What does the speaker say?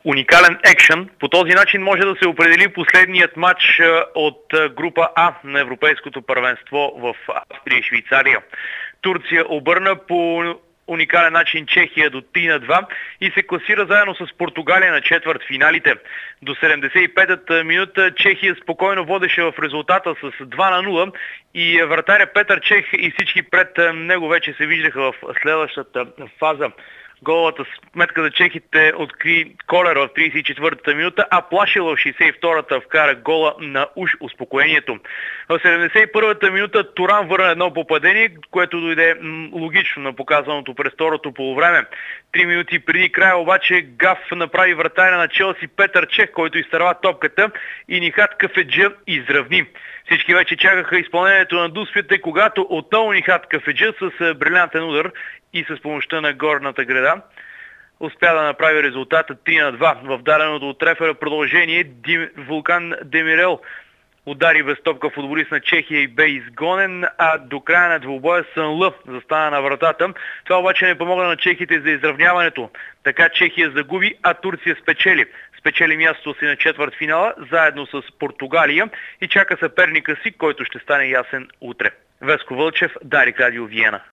Уникален екшън. По този начин може да се определи последният матч от група А на Европейското първенство в Австрия и Швейцария. Турция обърна по уникален начин Чехия до 3-2 и се класира заедно с Португалия на четвъртфиналите. До 75-та минута Чехия спокойно водеше в резултата с 2-0 и вратаря Петър Чех и всички пред него вече се виждаха в следващата фаза. Головата сметка за чехите откри Колер в 34-та минута, а Плашил в 62-та вкара гола на уж успокоението. В 71-та минута Туран върна едно попадение, което дойде логично на показаното през второто полувреме. 3 минути преди края обаче гаф направи вратаря на Челси Петър Чех, който изтърва топката и Нихат Кафеджа изравни. Всички вече чакаха изпълнението на дуспията, когато отново Нихат Кафеджа с брилянтен удар и с помощта на горната града успя да направи резултата 3-2. В даденото от рефера продължение Вулкан Демирел удари без топка футболист на Чехия и бе изгонен, а до края на двубоя Сънлъ застана на вратата. Това обаче не помогна на чехите за изравняването. Така Чехия загуби, а Турция спечели. Спечели мястото си на четвъртфинала, заедно с Португалия и чака съперника си, който ще стане ясен утре. Веско Вълчев, Дарик Радио Виена.